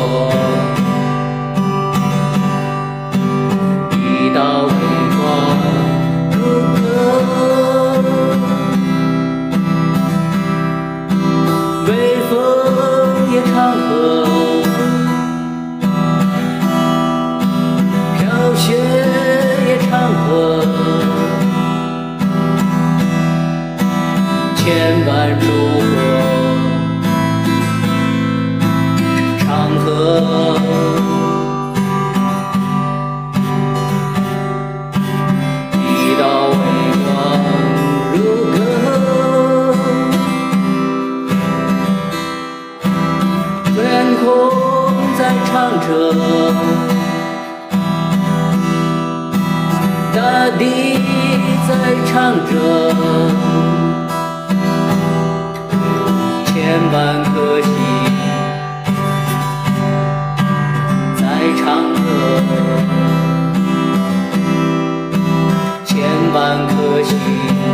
一道微光如歌，微风也长河，飘雪也长河，千万如火长河。一道微光如歌，天空在唱着，大地在唱着，千万颗心在唱歌，千万颗心。